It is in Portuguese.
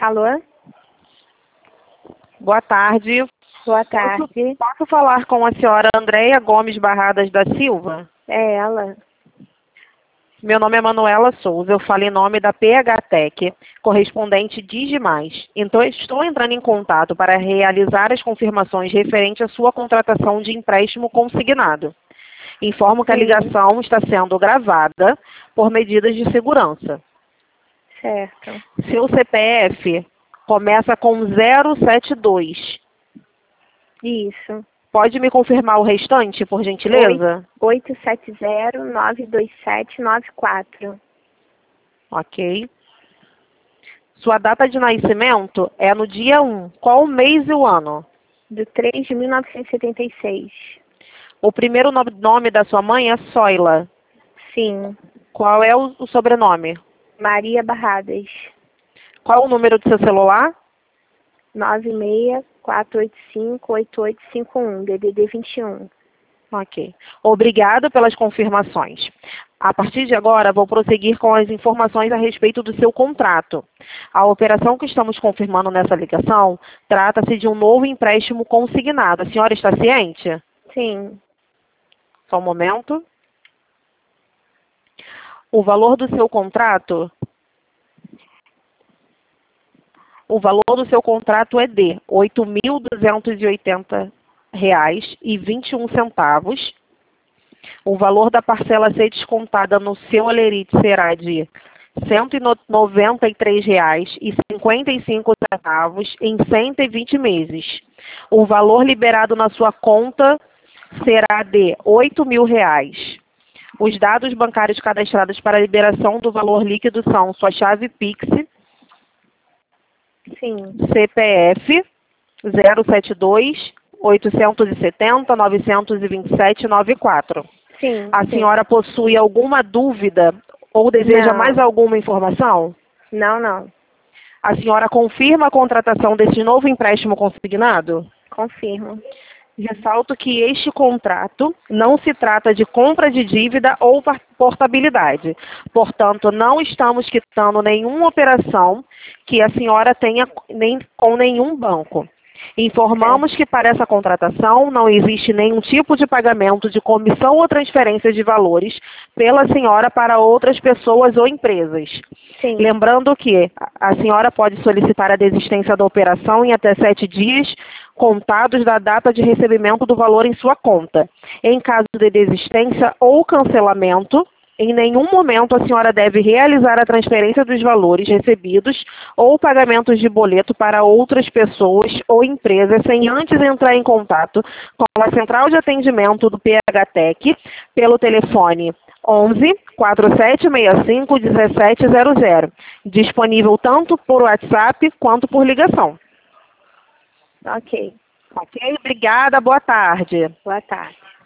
Alô? Boa tarde. Boa tarde. Posso falar com a senhora Andréia Gomes Barradas da Silva? É ela. Meu nome é Manuela Souza, eu falo em nome da PHTEC, correspondente Digimais. Então, estou entrando em contato para realizar as confirmações referentes à sua contratação de empréstimo consignado. Informo que a Sim. ligação está sendo gravada por medidas de segurança. Certo. Seu CPF começa com 072. Isso. Pode me confirmar o restante, por gentileza? 870-92794. Ok. Sua data de nascimento é no dia 1. Qual o mês e o ano? Do 3 de 1976. O primeiro nome da sua mãe é Soila. Sim. Qual é o sobrenome? Maria Barradas. Qual o número do seu celular? 964858851, DDD 21. Ok. Obrigada pelas confirmações. A partir de agora, vou prosseguir com as informações a respeito do seu contrato. A operação que estamos confirmando nessa ligação trata-se de um novo empréstimo consignado. A senhora está ciente? Sim. Só um momento. O valor do seu contrato... O valor do seu contrato é de R$ 8.280,21. O valor da parcela a ser descontada no seu Olerite será de R$ 193,55 em 120 meses. O valor liberado na sua conta será de R$ 8.000. Os dados bancários cadastrados para a liberação do valor líquido são sua chave Pix, Sim. CPF 072 870 927 94. Sim. A sim. senhora possui alguma dúvida ou deseja Não. mais alguma informação? Não. A senhora confirma a contratação desse novo empréstimo consignado? Confirmo. Ressalto que este contrato não se trata de compra de dívida ou portabilidade. Portanto, não estamos quitando nenhuma operação que a senhora tenha com nenhum banco. Informamos que para essa contratação não existe nenhum tipo de pagamento de comissão ou transferência de valores pela senhora para outras pessoas ou empresas. Sim. Lembrando que a senhora pode solicitar a desistência da operação em até 7 dias contados da data de recebimento do valor em sua conta. Em caso de desistência ou cancelamento, em nenhum momento a senhora deve realizar a transferência dos valores recebidos ou pagamentos de boleto para outras pessoas ou empresas sem antes entrar em contato com a central de atendimento do PHTEC pelo telefone 11 4765 1700, disponível tanto por WhatsApp quanto por ligação. Ok. Ok, obrigada, boa tarde. Boa tarde.